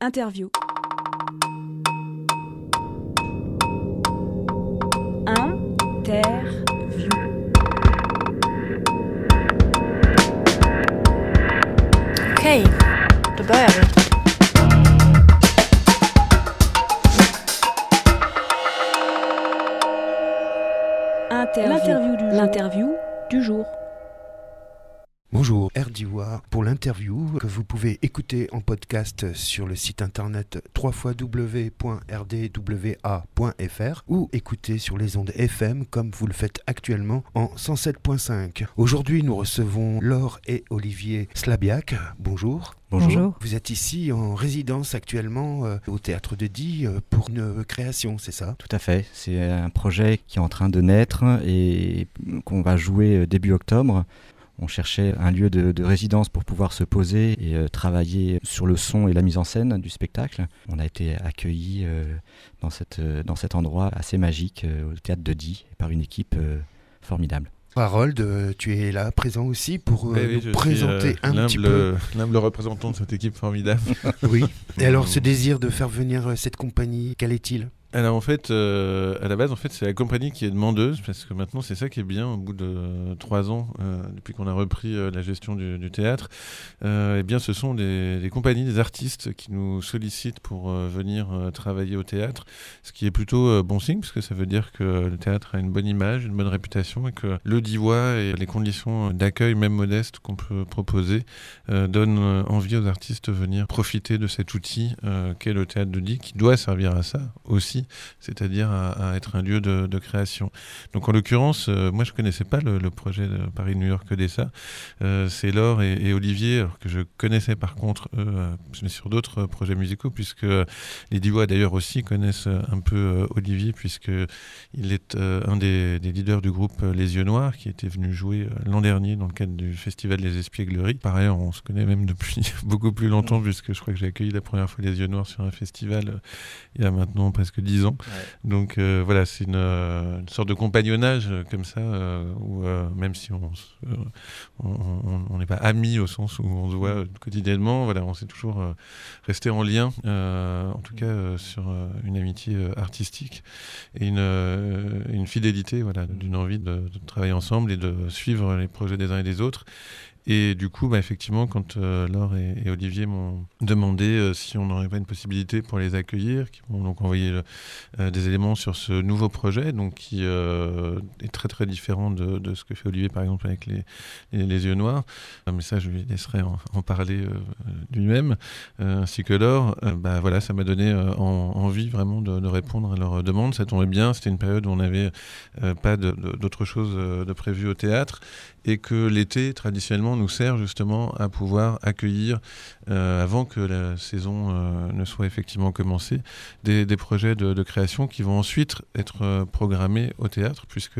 Interview. Interview. Okej, då börjar vi. L'interview du jour. Bonjour, RDiwa pour l'interview que vous pouvez écouter en podcast sur le site internet www.rdwa.fr ou écouter sur les ondes FM comme vous le faites actuellement en 107.5. Aujourd'hui, nous recevons Laure et Olivier Slabiak. Bonjour. Bonjour. Vous êtes ici en résidence actuellement au Théâtre de Die pour une création, c'est ça ? Tout à fait. C'est un projet qui est en train de naître et qu'on va jouer début octobre. On cherchait un lieu de résidence pour pouvoir se poser et travailler sur le son et la mise en scène du spectacle. On a été accueillis dans cet endroit assez magique au Théâtre de Die par une équipe formidable. Harold, tu es là, présent aussi, pour nous présenter un petit peu. L'humble représentant de cette équipe formidable. Oui. Et alors, ce désir de faire venir cette compagnie, quel est-il ? Alors en fait, à la base, c'est la compagnie qui est demandeuse, parce que maintenant c'est ça qui est bien, au bout de 3 ans, depuis qu'on a repris la gestion du théâtre, eh bien ce sont des compagnies, des artistes qui nous sollicitent pour venir travailler au théâtre, ce qui est plutôt bon signe, parce que ça veut dire que le théâtre a une bonne image, une bonne réputation, et que le Diois et les conditions d'accueil, même modestes, qu'on peut proposer, donnent envie aux artistes de venir profiter de cet outil qu'est le théâtre de Die, qui doit servir à ça aussi, c'est-à-dire à être un lieu de création. Donc en l'occurrence, moi je connaissais pas le projet de Paris-New York-Odessa. C'est Laure et Olivier, alors que je connaissais par contre mais sur d'autres projets musicaux, puisque les Diois d'ailleurs aussi connaissent un peu Olivier, puisqu'il est un des leaders du groupe Les Yeux Noirs, qui était venu jouer l'an dernier dans le cadre du Festival des Espiègleries. Par ailleurs, on se connaît même depuis beaucoup plus longtemps, puisque je crois que j'ai accueilli la première fois Les Yeux Noirs sur un festival il y a maintenant presque 10 ans. Ouais. Donc voilà, c'est une sorte de compagnonnage comme ça, où même si on n'est pas amis au sens où on se voit quotidiennement, voilà, on s'est toujours resté en lien, en tout cas sur une amitié artistique et une fidélité, voilà, d'une envie de travailler ensemble et de suivre les projets des uns et des autres. Et du coup, effectivement, quand Laure et Olivier m'ont demandé si on n'aurait pas une possibilité pour les accueillir, qui m'ont donc envoyé des éléments sur ce nouveau projet, donc qui est très très différent de ce que fait Olivier par exemple avec les Yeux Noirs. Mais ça, je lui laisserai en parler lui-même, ainsi que Laure. Voilà, ça m'a donné envie vraiment de répondre à leurs demandes. Ça tombait bien, c'était une période où on n'avait pas d'autre chose de prévu au théâtre, et que l'été, traditionnellement, nous sert justement à pouvoir accueillir, avant que la saison ne soit effectivement commencée, des projets de création qui vont ensuite être programmés au théâtre, puisque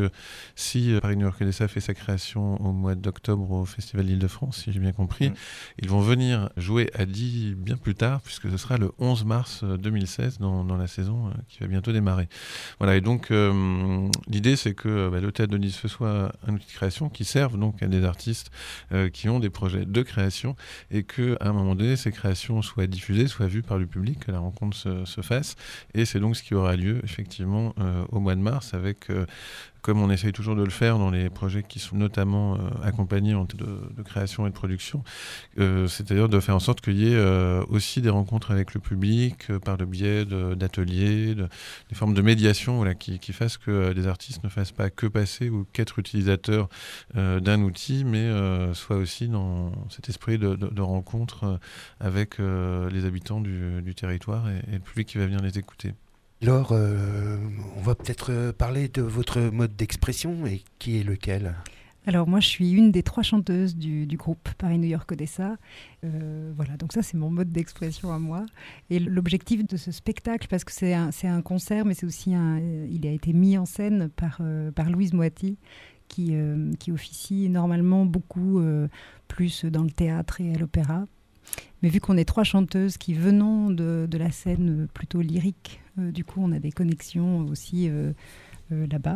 si Paris-New York-Odessa fait sa création au mois d'octobre au Festival d'Île-de-France, si j'ai bien compris, ils vont venir jouer à Die bien plus tard, puisque ce sera le 11 mars 2016 dans la saison qui va bientôt démarrer. Voilà, et donc l'idée c'est que le théâtre de Die ce soit un outil de création qui serve donc à des artistes qui ont des projets de création, et qu'à un moment donné, ces créations soient diffusées, soient vues par le public, que la rencontre se fasse. Et c'est donc ce qui aura lieu, effectivement, au mois de mars, avec, comme on essaye toujours de le faire dans les projets qui sont notamment accompagnés de création et de production, c'est-à-dire de faire en sorte qu'il y ait aussi des rencontres avec le public, par le biais d'ateliers, des formes de médiation, voilà, qui fassent que les artistes ne fassent pas que passer ou qu'être utilisateurs d'un outil, mais soit aussi dans cet esprit de rencontre avec les habitants du territoire et le public qui va venir les écouter. Laure, on va peut-être parler de votre mode d'expression, et qui est lequel ? Alors moi je suis une des 3 chanteuses du groupe Paris-New York-Odessa. Voilà, donc ça c'est mon mode d'expression à moi. Et l'objectif de ce spectacle, parce que c'est un concert, mais c'est aussi il a été mis en scène par Louise Moatti, qui officie normalement beaucoup plus dans le théâtre et à l'opéra. Mais vu qu'on est 3 chanteuses qui venons de la scène plutôt lyrique, du coup on a des connexions aussi là-bas.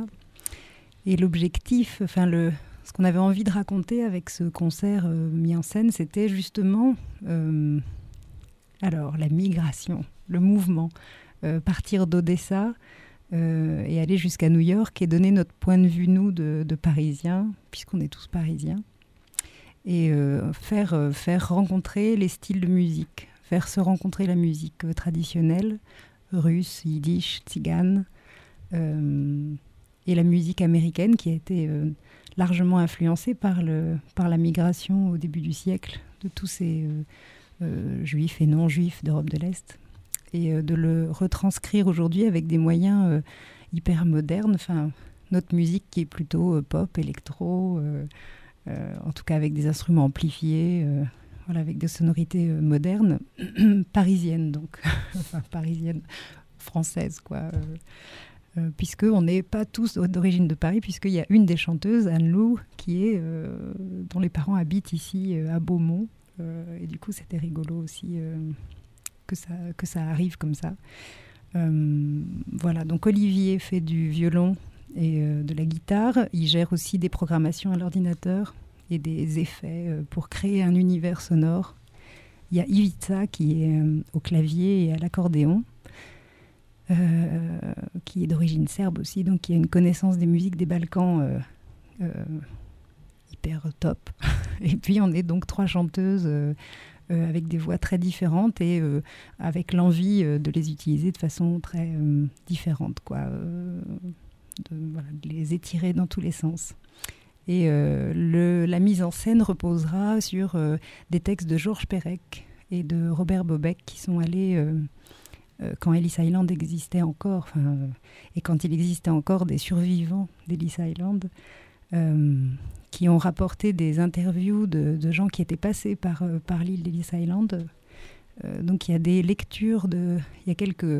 Et l'objectif, ce qu'on avait envie de raconter avec ce concert mis en scène, c'était justement Alors, la migration, le mouvement, partir d'Odessa et aller jusqu'à New York et donner notre point de vue, nous, de Parisiens, puisqu'on est tous Parisiens, et faire rencontrer les styles de musique, faire se rencontrer la musique traditionnelle, russe, yiddish, tzigane, et la musique américaine qui a été largement influencée par la migration au début du siècle de tous ces juifs et non-juifs d'Europe de l'Est, et de le retranscrire aujourd'hui avec des moyens hyper modernes, enfin, notre musique qui est plutôt pop, électro, en tout cas avec des instruments amplifiés, voilà, avec des sonorités modernes, parisiennes donc, enfin parisiennes, françaises quoi, puisqu'on n'est pas tous d'origine de Paris, puisqu'il y a une des chanteuses, Anne-Lou, dont les parents habitent ici à Beaumont, et du coup c'était rigolo aussi que ça arrive comme ça. Voilà, donc Olivier fait du violon et de la guitare. Il gère aussi des programmations à l'ordinateur et des effets pour créer un univers sonore. Il y a Ivica qui est au clavier et à l'accordéon, qui est d'origine serbe aussi, donc qui a une connaissance des musiques des Balkans hyper top. Et puis on est donc 3 chanteuses avec des voix très différentes et avec l'envie de les utiliser de façon très différente, quoi, de les étirer dans tous les sens. Et la mise en scène reposera sur des textes de Georges Perec et de Robert Bobeck qui sont allés, quand Ellis Island existait encore, et quand il existait encore des survivants d'Ellis Island, qui ont rapporté des interviews de gens qui étaient passés par l'île d'Ellis Island. Donc il y a des lectures, il y a quelques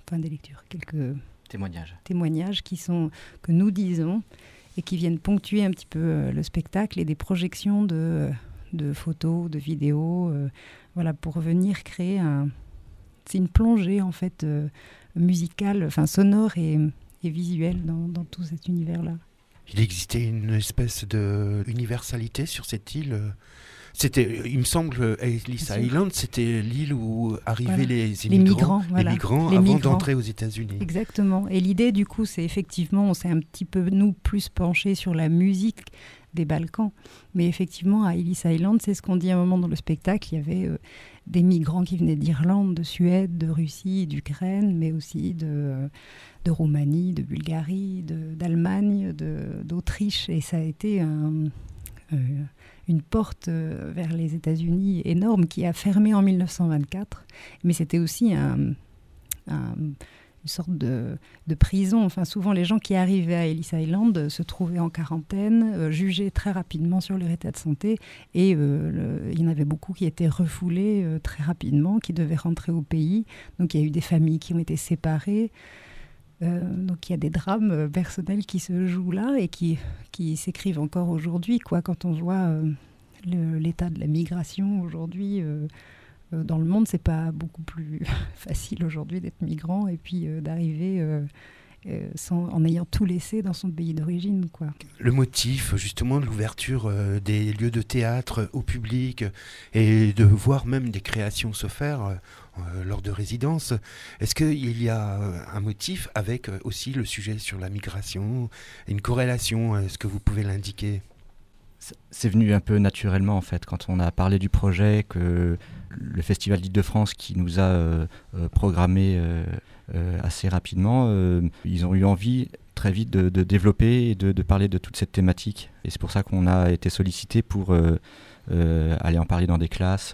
témoignages que nous disons et qui viennent ponctuer un petit peu le spectacle, et des projections de photos, de vidéos, voilà, pour venir créer c'est une plongée en fait musicale, enfin sonore et visuelle dans tout cet univers-là. Il existait une espèce d'universalité sur cette île. C'était, il me semble, Ellis Island, c'était l'île où arrivaient les migrants avant d'entrer aux États-Unis. Exactement. Et l'idée, du coup, c'est effectivement, on s'est un petit peu, nous, plus penché sur la musique des Balkans. Mais effectivement, à Ellis Island, c'est ce qu'on dit à un moment dans le spectacle, il y avait des migrants qui venaient d'Irlande, de Suède, de Russie, d'Ukraine, mais aussi de Roumanie, de Bulgarie, d'Allemagne, d'Autriche. Et ça a été une porte vers les États-Unis énorme qui a fermé en 1924. Mais c'était aussi une sorte de prison. Enfin, souvent, les gens qui arrivaient à Ellis Island se trouvaient en quarantaine, jugés très rapidement sur leur état de santé. Et il y en avait beaucoup qui étaient refoulés très rapidement, qui devaient rentrer au pays. Donc, il y a eu des familles qui ont été séparées. Donc il y a des drames personnels qui se jouent là et qui s'écrivent encore aujourd'hui, quoi, quand on voit l'état de la migration aujourd'hui dans le monde. C'est pas beaucoup plus facile aujourd'hui d'être migrant et puis d'arriver en ayant tout laissé dans son pays d'origine, quoi. Le motif justement de l'ouverture des lieux de théâtre au public et de voir même des créations se faire lors de résidences, est-ce qu'il y a un motif avec aussi le sujet sur la migration, une corrélation, est-ce que vous pouvez l'indiquer ? C'est venu un peu naturellement en fait, quand on a parlé du projet, que le Festival d'Île-de-France qui nous a programmé assez rapidement, ils ont eu envie très vite de développer et de parler de toute cette thématique. Et c'est pour ça qu'on a été sollicité pour aller en parler dans des classes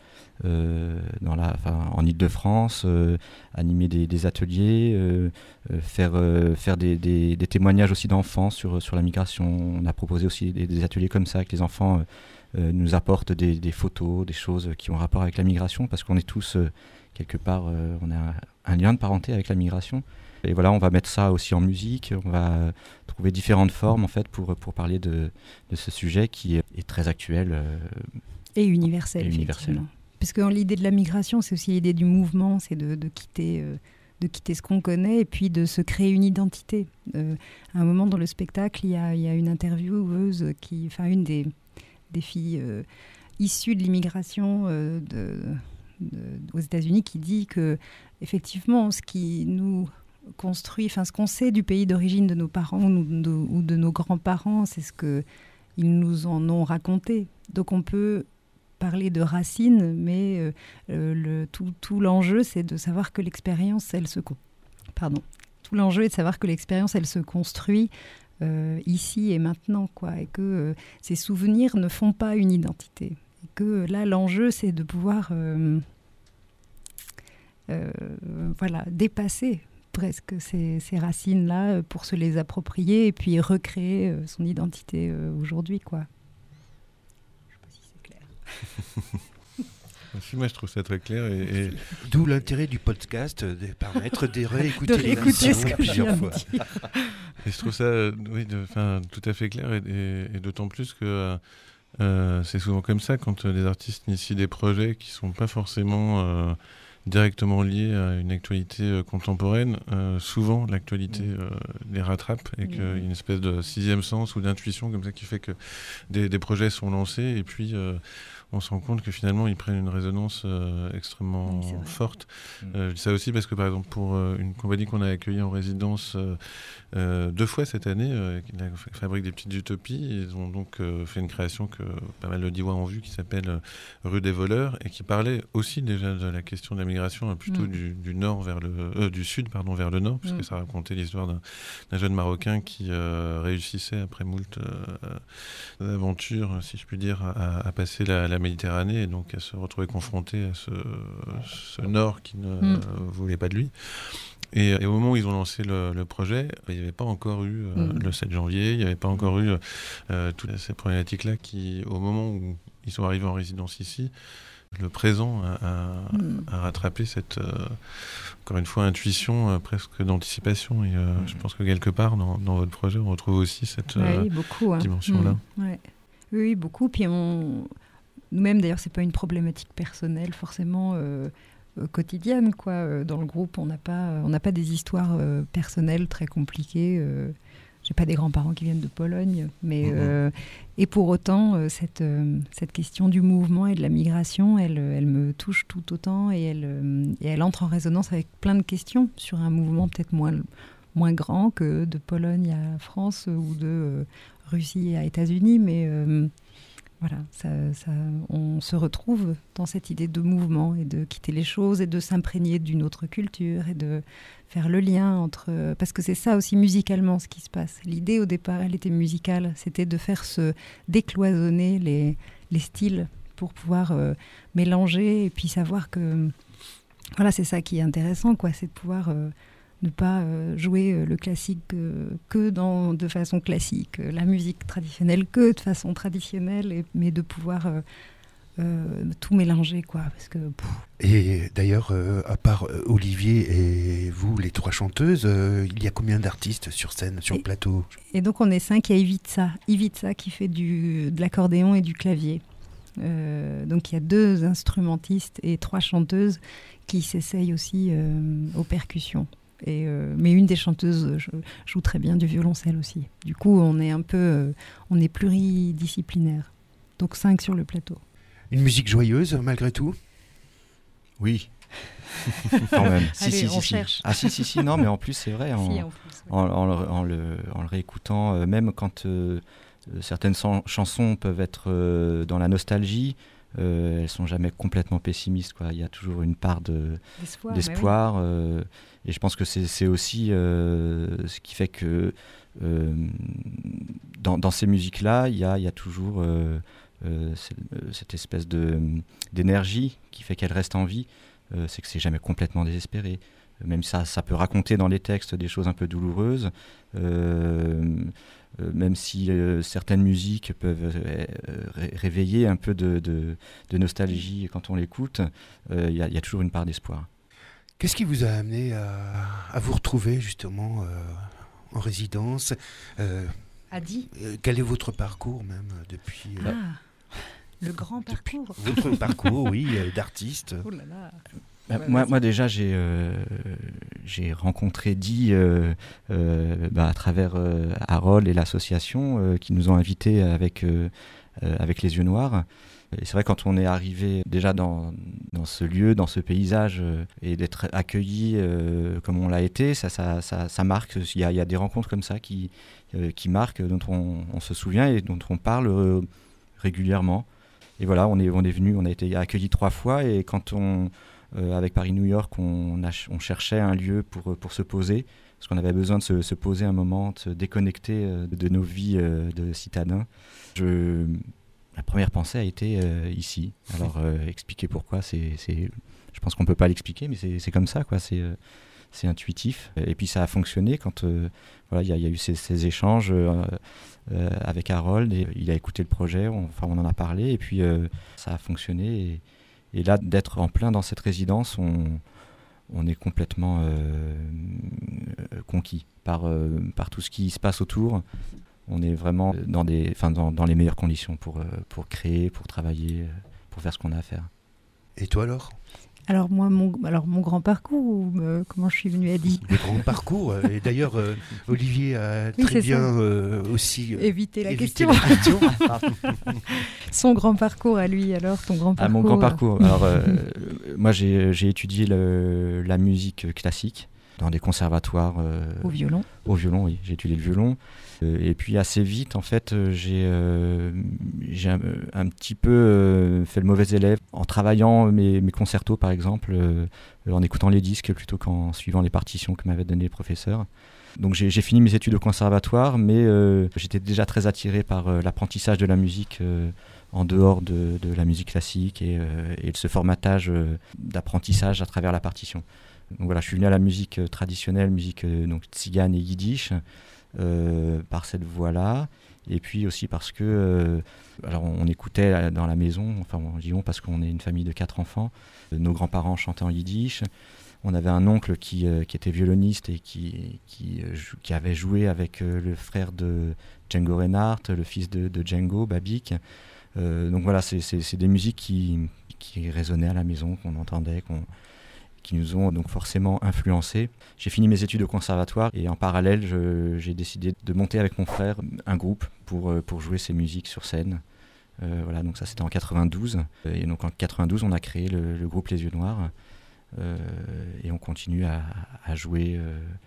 en Île-de-France, animer des ateliers, faire des témoignages aussi d'enfants sur la migration. On a proposé aussi des ateliers comme ça, que les enfants nous apportent des photos, des choses qui ont rapport avec la migration, parce qu'on est tous, quelque part, on a un lien de parenté avec la migration. Et voilà, on va mettre ça aussi en musique, on va trouver différentes formes en fait pour parler de ce sujet qui est très actuel. Et universel, effectivement. Parce que l'idée de la migration, c'est aussi l'idée du mouvement, c'est de quitter ce qu'on connaît et puis de se créer une identité. À un moment dans le spectacle, il y a une intervieweuse une des filles issues de l'immigration aux États-Unis qui dit que effectivement ce qui nous construit, ce qu'on sait du pays d'origine de nos parents ou de nos grands-parents, c'est ce qu'ils nous en ont raconté. Donc on peut parler de racines, mais tout l'enjeu, c'est de savoir que l'expérience, tout l'enjeu est de savoir que l'expérience, elle se construit ici et maintenant, quoi, et que ces souvenirs ne font pas une identité. Et que là, l'enjeu, c'est de pouvoir dépasser presque ces racines-là pour se les approprier et puis recréer son identité aujourd'hui, quoi. Je sais pas si c'est clair. Moi, je trouve ça très clair. D'où l'intérêt du podcast, de permettre de réécouter l'émission plusieurs fois. Et je trouve ça tout à fait clair, et d'autant plus que c'est souvent comme ça quand les artistes initient des projets qui ne sont pas forcément directement liés à une actualité contemporaine. Souvent, l'actualité les rattrape, et qu'il y a une espèce de sixième sens ou d'intuition comme ça qui fait que des projets sont lancés, et puis on se rend compte que finalement ils prennent une résonance extrêmement forte. Je dis ça aussi parce que par exemple pour une compagnie qu'on a accueillie en résidence 2 fois cette année, qui fabrique des petites utopies, ils ont donc fait une création que pas mal de Diois ont vue qui s'appelle Rue des voleurs, et qui parlait aussi déjà de la question de la migration, plutôt du nord vers du sud vers le nord, puisque ça racontait l'histoire d'un jeune Marocain qui réussissait après moult aventures, si je puis dire, à passer la Méditerranée, et donc à se retrouver confronté à ce nord qui ne voulait pas de lui. Et au moment où ils ont lancé le projet, il n'y avait pas encore eu le 7 janvier, il n'y avait pas encore eu toutes ces problématiques-là qui, au moment où ils sont arrivés en résidence ici, le présent a rattrapé cette, encore une fois, intuition presque d'anticipation. Et je pense que quelque part, dans votre projet, on retrouve aussi cette dimension-là. Oui, beaucoup. Puis nous-mêmes, d'ailleurs, c'est pas une problématique personnelle forcément quotidienne, quoi. Dans le groupe, on n'a pas des histoires personnelles très compliquées. J'ai pas des grands-parents qui viennent de Pologne, mais et pour autant, cette question du mouvement et de la migration, elle me touche tout autant, et elle entre en résonance avec plein de questions sur un mouvement peut-être moins grand que de Pologne à France ou de Russie à États-Unis, mais voilà, on se retrouve dans cette idée de mouvement et de quitter les choses et de s'imprégner d'une autre culture et de faire le lien entre... Parce que c'est ça aussi musicalement ce qui se passe. L'idée au départ, elle était musicale, c'était de faire se décloisonner les styles pour pouvoir mélanger et puis savoir que... Voilà, c'est ça qui est intéressant, quoi, c'est de pouvoir... ne pas jouer le classique de façon classique, la musique traditionnelle que de façon traditionnelle, mais de pouvoir tout mélanger, quoi. Parce que, Et d'ailleurs, à part Olivier et vous, les 3 chanteuses, il y a combien d'artistes sur scène, sur le plateau ? Et donc on est 5, il y a Ivica qui fait de l'accordéon et du clavier. Donc il y a 2 instrumentistes et 3 chanteuses qui s'essayent aussi aux percussions. Mais une des chanteuses joue très bien du violoncelle aussi. Du coup, on est pluridisciplinaire. Donc 5 sur le plateau. Une musique joyeuse, malgré tout ? Oui. Quand même. Allez, on cherche. Ah si, non, mais en plus, c'est vrai. En le réécoutant, même quand certaines chansons peuvent être dans la nostalgie, elles sont jamais complètement pessimistes, quoi. Il y a toujours une part d'espoir. Oui. Et je pense que c'est aussi ce qui fait que dans ces musiques-là, il y a toujours cette espèce d'énergie qui fait qu'elles restent en vie. C'est que c'est jamais complètement désespéré. Même ça peut raconter dans les textes des choses un peu douloureuses. Même si certaines musiques peuvent réveiller un peu de nostalgie quand on l'écoute, il y a toujours une part d'espoir. Qu'est-ce qui vous a amené à vous retrouver justement en résidence Adi. Quel est votre parcours même depuis le grand parcours. Votre parcours, oui, d'artiste. Oh là là. Moi déjà j'ai rencontré Di à travers Harold et l'association qui nous ont invités avec Les Yeux Noirs, Et c'est vrai, quand on est arrivé déjà dans ce lieu, dans ce paysage, et d'être accueilli comme on l'a été, ça marque. Il y a des rencontres comme ça qui marquent, dont on se souvient et dont on parle régulièrement. Et voilà, on est venu, on a été accueillis 3 fois, et quand avec Paris-New York, on cherchait un lieu pour se poser, parce qu'on avait besoin de se poser un moment, de se déconnecter de nos vies de citadins. La première pensée a été ici. Alors, expliquer pourquoi, je pense qu'on ne peut pas l'expliquer, mais c'est comme ça, quoi. C'est intuitif. Et puis ça a fonctionné quand il y a eu ces échanges avec Harold, et il a écouté le projet, on en a parlé, et puis ça a fonctionné. Et là, d'être en plein dans cette résidence, on est complètement conquis par tout ce qui se passe autour. On est vraiment dans les meilleures conditions pour créer, pour travailler, pour faire ce qu'on a à faire. Et toi alors ? Alors moi, mon grand parcours, comment je suis venue à Lille ? Le grand parcours, et d'ailleurs Olivier a très bien aussi évité la question. Son grand parcours à lui, alors ton grand parcours. Mon grand parcours. Alors moi j'ai étudié la musique classique dans des conservatoires. Au violon. Au violon, oui, j'ai étudié le violon. Et puis assez vite, en fait, j'ai un petit peu fait le mauvais élève en travaillant mes concertos, par exemple, en écoutant les disques plutôt qu'en suivant les partitions que m'avait donné le professeur. Donc j'ai fini mes études au conservatoire, mais j'étais déjà très attiré par l'apprentissage de la musique en dehors de la musique classique et ce formatage d'apprentissage à travers la partition. Donc voilà, je suis venu à la musique traditionnelle, musique donc tzigane et yiddish, par cette voie-là, et puis aussi parce que alors on écoutait dans la maison, enfin disons parce qu'on est une famille de 4 enfants, nos grands-parents chantaient en yiddish, on avait un oncle qui était violoniste et qui avait joué avec le frère de Django Reinhardt, le fils de Django, Babik. Donc voilà, c'est des musiques qui résonnaient à la maison, qu'on entendait, qui nous ont donc forcément influencés. J'ai fini mes études au conservatoire et en parallèle, j'ai décidé de monter avec mon frère un groupe pour jouer ces musiques sur scène. Voilà, donc ça c'était en 92. Et donc en 92, on a créé le groupe Les Yeux Noirs et on continue à jouer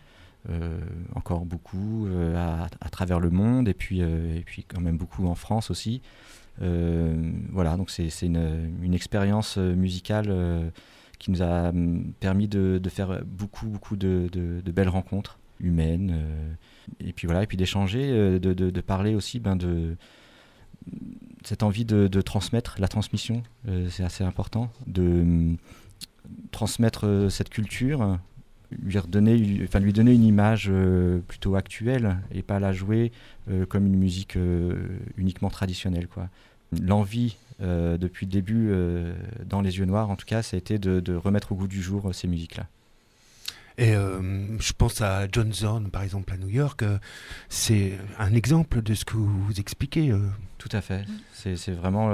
encore beaucoup à travers le monde et puis quand même beaucoup en France aussi. Voilà, donc c'est une expérience musicale qui nous a permis de faire beaucoup de belles rencontres humaines, et puis voilà, et puis d'échanger, de parler aussi de cette envie de transmettre, la transmission, c'est assez important, de transmettre cette culture, lui donner une image plutôt actuelle et pas la jouer comme une musique uniquement traditionnelle, quoi. L'envie depuis le début dans Les Yeux Noirs, en tout cas, ça a été de remettre au goût du jour ces musiques-là. Et je pense à John Zorn, par exemple, à New York. C'est un exemple de ce que vous expliquez. Tout à fait. C'est vraiment...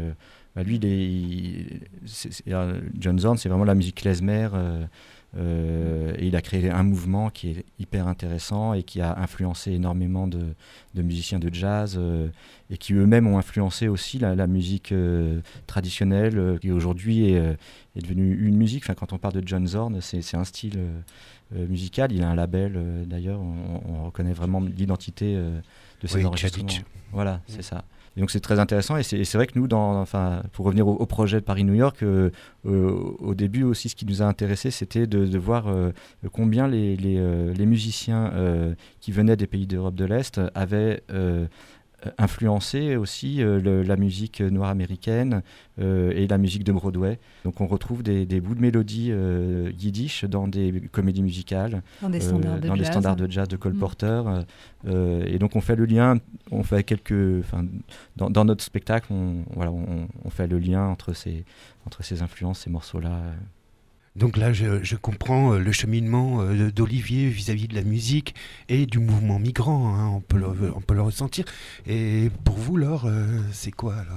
lui, John Zorn, c'est vraiment la musique klezmer. Et il a créé un mouvement qui est hyper intéressant et qui a influencé énormément de musiciens de jazz et qui eux-mêmes ont influencé aussi la musique traditionnelle qui aujourd'hui est devenue une musique. Enfin, quand on parle de John Zorn, c'est un style musical. Il a un label d'ailleurs, on reconnaît vraiment l'identité de ses enregistrements. Tchaditch. Voilà, c'est ça. Et donc c'est très intéressant et c'est vrai que nous, pour revenir au projet de Paris-New York, au début aussi ce qui nous a intéressé c'était de voir combien les musiciens qui venaient des pays d'Europe de l'Est avaient influencé aussi la musique noire américaine et la musique de Broadway. Donc on retrouve des bouts de mélodie yiddish dans des comédies musicales, dans des standards de jazz de Cole Porter. Et donc on fait le lien, on fait dans notre spectacle, on fait le lien entre ces influences, ces morceaux-là. Donc là, je comprends le cheminement d'Olivier vis-à-vis de la musique et du mouvement migrant, hein, on peut le ressentir. Et pour vous, Laure, c'est quoi alors ?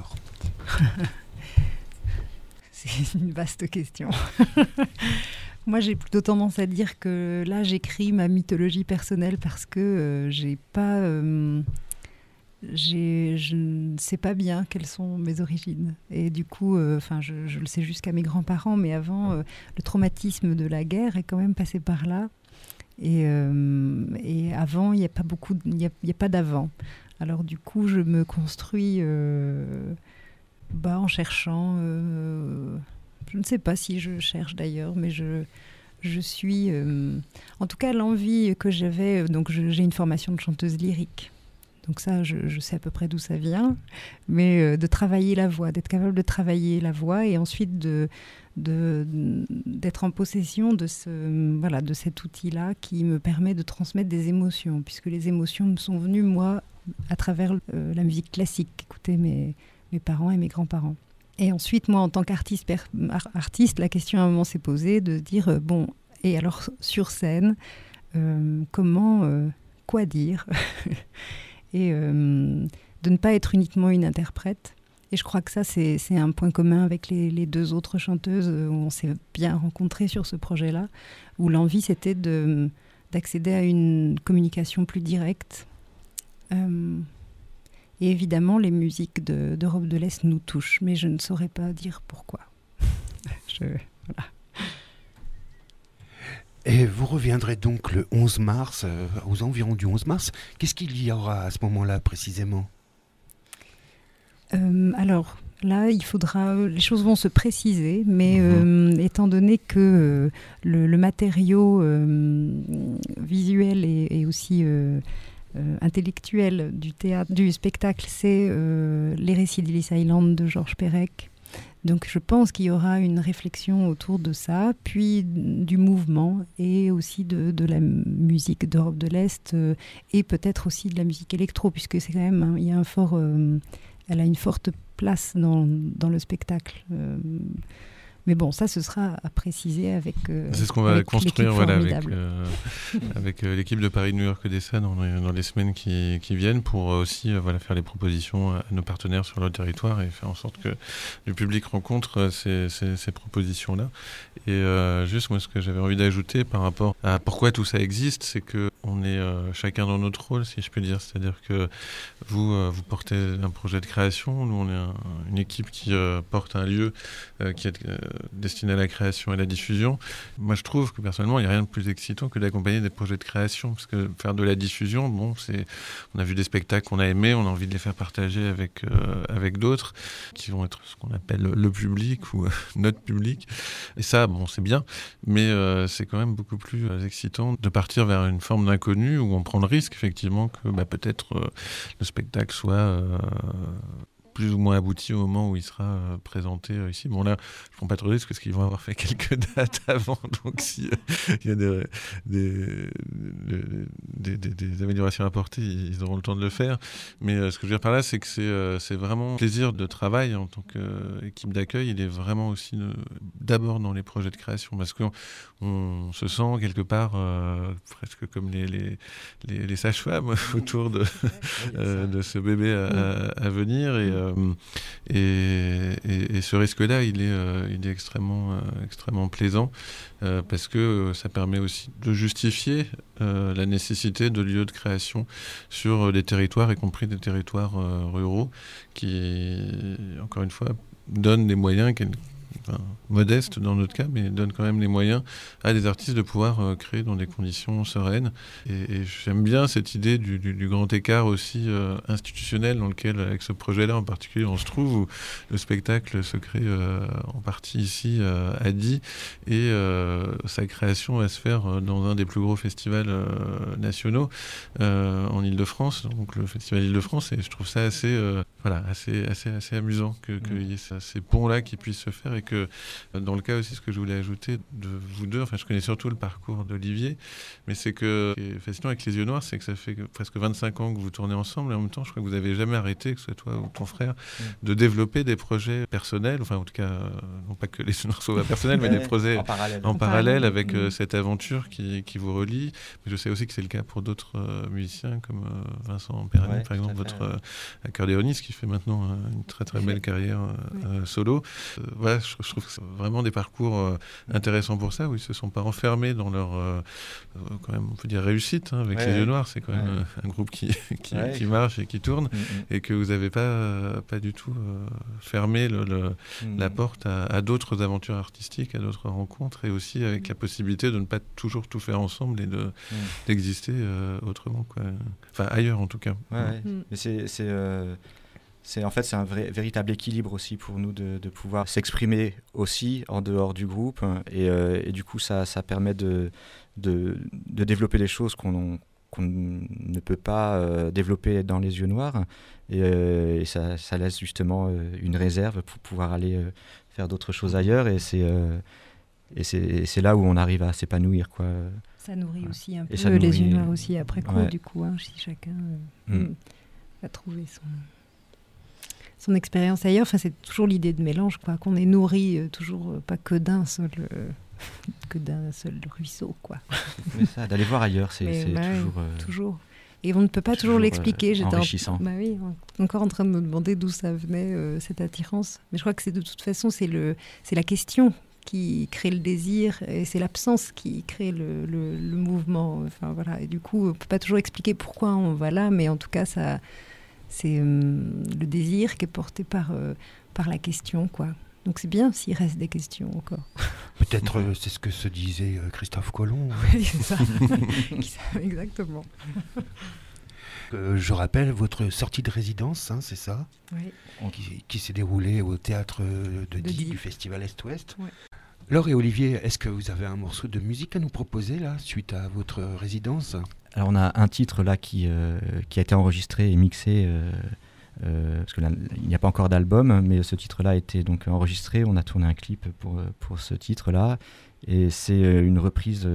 C'est une vaste question. Moi, j'ai plutôt tendance à dire que là, j'écris ma mythologie personnelle parce que j'ai pas je ne sais pas bien quelles sont mes origines. Et du coup, je le sais jusqu'à mes grands-parents, mais avant, le traumatisme de la guerre est quand même passé par là. Et avant, il n'y a pas beaucoup, il y a pas d'avant. Alors du coup, je me construis en cherchant. Je ne sais pas si je cherche d'ailleurs, mais je suis... en tout cas, l'envie que j'avais... Donc, j'ai une formation de chanteuse lyrique. Donc ça, je sais à peu près d'où ça vient. Mais de travailler la voix, d'être capable de travailler la voix et ensuite d'être en possession de cet outil-là qui me permet de transmettre des émotions, puisque les émotions me sont venues, moi, à travers la musique classique qu'écoutaient mes parents et mes grands-parents. Et ensuite, moi, en tant qu'artiste, la question à un moment s'est posée de dire, et alors sur scène, quoi dire et de ne pas être uniquement une interprète. Et je crois que ça, c'est un point commun avec les deux autres chanteuses où on s'est bien rencontrées sur ce projet-là, où l'envie, c'était d'accéder à une communication plus directe. Et évidemment, les musiques d'Europe de l'Est nous touchent, mais je ne saurais pas dire pourquoi. Voilà. Et vous reviendrez donc le 11 mars, aux environs du 11 mars. Qu'est-ce qu'il y aura à ce moment-là précisément ? Alors là, les choses vont se préciser, mais étant donné que le matériau visuel et aussi intellectuel du spectacle, c'est Les récits d'Ellis Island de Georges Perec. Donc je pense qu'il y aura une réflexion autour de ça, puis du mouvement et aussi de la musique d'Europe de l'Est et peut-être aussi de la musique électro, puisque c'est quand même, il y a elle a une forte place dans le spectacle. Mais bon, ça, ce sera à préciser avec c'est ce qu'on va construire avec l'équipe de Paris-New York Odessa dans les semaines qui viennent pour aussi faire les propositions à nos partenaires sur leur territoire et faire en sorte que le public rencontre ces propositions-là. Et juste, moi, ce que j'avais envie d'ajouter par rapport à pourquoi tout ça existe, c'est qu'on est chacun dans notre rôle, si je peux dire. C'est-à-dire que vous portez un projet de création, nous, on est une équipe qui porte un lieu qui est destiné à la création et la diffusion. Moi, je trouve que personnellement, il n'y a rien de plus excitant que d'accompagner des projets de création, parce que faire de la diffusion, on a vu des spectacles qu'on a aimés, on a envie de les faire partager avec d'autres, qui vont être ce qu'on appelle le public ou notre public. Et ça, c'est bien, mais c'est quand même beaucoup plus excitant de partir vers une forme d'inconnu où on prend le risque, effectivement, que peut-être le spectacle soit plus ou moins abouti au moment où il sera présenté ici. Bon, là, je ne prends pas trop de risques parce qu'ils vont avoir fait quelques dates avant, donc s'il y a des améliorations à apporter, ils auront le temps de le faire. Mais ce que je veux dire par là, c'est que c'est vraiment un plaisir de travail en tant qu'équipe d'accueil. Il est vraiment aussi d'abord dans les projets de création, parce qu'on se sent quelque part presque comme les sages-femmes autour de ce bébé à venir. Et ce risque-là, il est extrêmement plaisant parce que ça permet aussi de justifier la nécessité de lieux de création sur des territoires, y compris des territoires ruraux, qui, encore une fois, donnent des moyens modeste dans notre cas, mais donne quand même les moyens à des artistes de pouvoir créer dans des conditions sereines. Et j'aime bien cette idée du grand écart aussi institutionnel dans lequel, avec ce projet-là en particulier, on se trouve, où le spectacle se crée en partie ici à Die, et sa création va se faire dans un des plus gros festivals nationaux en Ile-de-France, donc le Festival Ile-de-France, et je trouve ça assez amusant qu'il y ait ces ponts-là qui puissent se faire, et que dans le cas aussi, ce que je voulais ajouter de vous deux, je connais surtout le parcours d'Olivier, mais c'est que ce qui est fascinant avec Les Yeux Noirs, c'est que ça fait presque 25 ans que vous tournez ensemble, et en même temps, je crois que vous n'avez jamais arrêté, que ce soit toi ou ton frère, de développer des projets personnels, en tout cas, non pas que Les Yeux Noirs soient personnels, mais des projets en parallèle avec cette aventure qui vous relie. Mais je sais aussi que c'est le cas pour d'autres musiciens, comme Vincent Perani, par exemple, votre accordéoniste, qui fait maintenant une très très belle carrière solo. Voilà, je trouve que c'est vraiment des parcours intéressants pour ça, où ils se sont pas enfermés dans leur quand même, on peut dire, réussite avec les Yeux Noirs. C'est quand même un groupe qui marche et qui tourne, et que vous n'avez pas du tout fermé la porte à d'autres aventures artistiques, à d'autres rencontres, et aussi avec la possibilité de ne pas toujours tout faire ensemble et d'exister autrement, quoi. Enfin ailleurs en tout cas. Mais c'est en fait c'est un véritable équilibre aussi pour nous de pouvoir s'exprimer aussi en dehors du groupe, et du coup ça permet de développer des choses qu'on ne peut pas développer dans les Yeux Noirs, et ça laisse justement une réserve pour pouvoir aller faire d'autres choses ailleurs, et c'est là où on arrive à s'épanouir, quoi. Ça nourrit aussi un peu nourrit, les Yeux Noirs aussi après coup, du coup, si chacun a trouvé son expérience ailleurs. Enfin, c'est toujours l'idée de mélange, quoi, qu'on est nourri toujours pas que d'un seul ruisseau, quoi. Mais ça, d'aller voir ailleurs, c'est toujours. Et on ne peut pas toujours l'expliquer. J'étais enrichissant. Encore en train de me demander d'où ça venait, cette attirance. Mais je crois que c'est de toute façon, c'est la question qui crée le désir, et c'est l'absence qui crée le mouvement. Enfin, voilà. Et du coup, on ne peut pas toujours expliquer pourquoi on va là, mais en tout cas, c'est le désir qui est porté par la question, quoi. Donc c'est bien s'il reste des questions encore. Peut-être c'est ce que se disait Christophe Colomb. Oui, c'est ça. Exactement. Je rappelle votre sortie de résidence, c'est ça ? Oui. Qui s'est déroulée au théâtre de Die du Festival Est-Ouest. Oui. Laure et Olivier, est-ce que vous avez un morceau de musique à nous proposer là, suite à votre résidence ? Alors on a un titre là qui a été enregistré et mixé, parce que là, il n'y a pas encore d'album, mais ce titre-là a été donc enregistré. On a tourné un clip pour ce titre-là, et c'est une reprise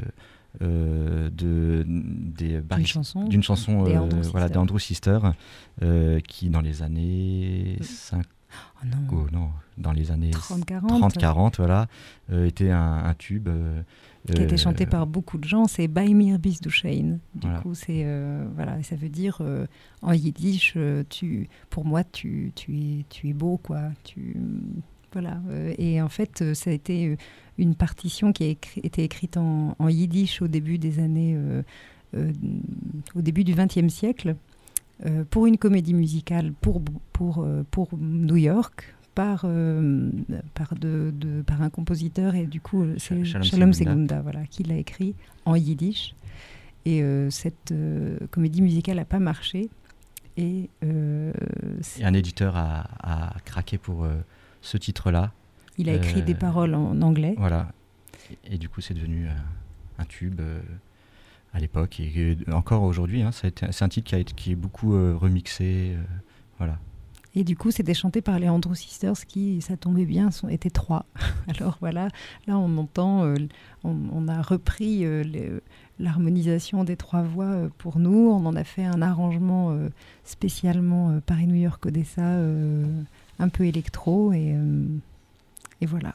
d'une chanson d'Andrew Sister, qui dans les années 5. Dans les années 30-40, voilà, était un tube. Qui a été chanté par beaucoup de gens, c'est Bei mir bist du schön. Du coup, c'est, ça veut dire en yiddish, pour moi, tu es beau, quoi. Et en fait, ça a été une partition qui a été écrite en yiddish au début des années, au début du XXe siècle. Pour une comédie musicale pour New York, par un compositeur, et du coup c'est Shalom Segunda, qui l'a écrit en yiddish, et cette comédie musicale n'a pas marché, et un éditeur a craqué pour ce titre-là. Il a écrit des paroles en anglais. Voilà, et du coup c'est devenu un tube à l'époque, et encore aujourd'hui, c'est un titre qui est beaucoup remixé, voilà. Et du coup, c'était chanté par les Andrew Sisters, qui, ça tombait bien, étaient 3. Alors voilà, là on entend, on a repris l'harmonisation des 3 voix pour nous. On en a fait un arrangement spécialement Paris-New York-Odessa, un peu électro, et voilà.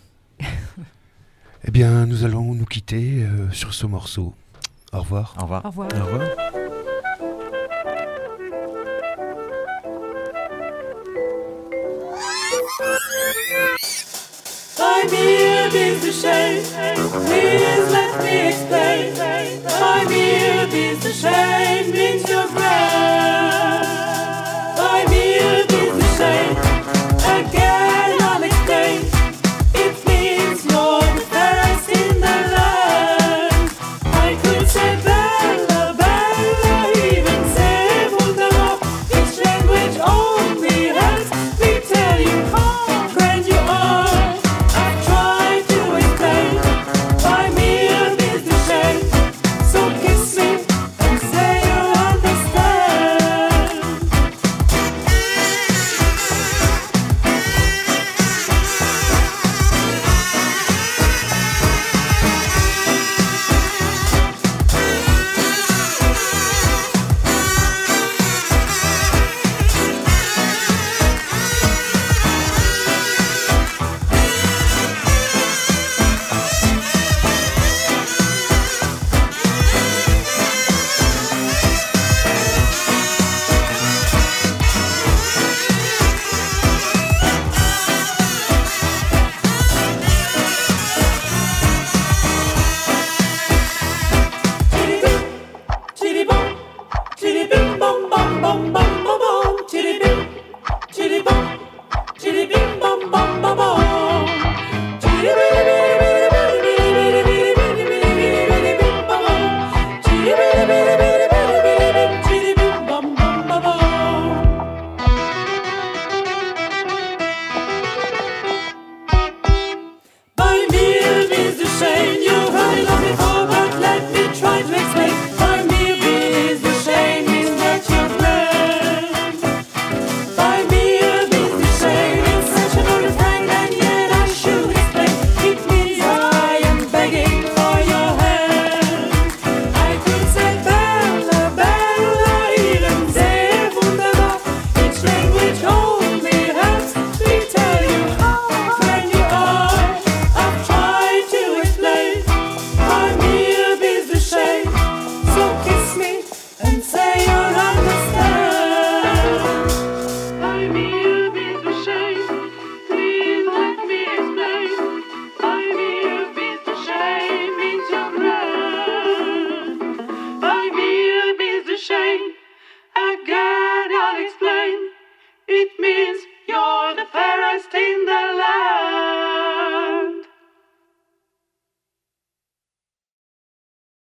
Eh bien, nous allons nous quitter sur ce morceau. Au revoir. Au revoir. Au revoir. Au revoir. Bei mir bist du schön,